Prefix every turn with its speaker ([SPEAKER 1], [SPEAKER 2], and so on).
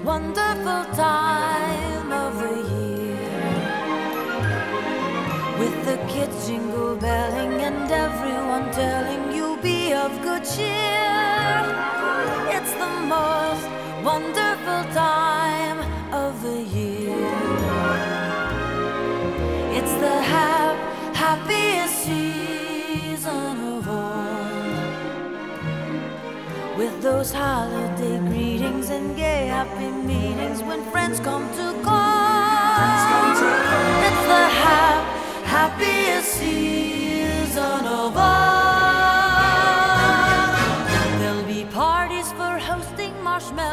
[SPEAKER 1] wonderful time of the year, with the kids jingle belling and everyone telling you be of good cheer. It's the most wonderful time of the year. It's the happiest season of all, with those holiday greetings and gay happy meetings when friends come to call. It's the happiest season of all.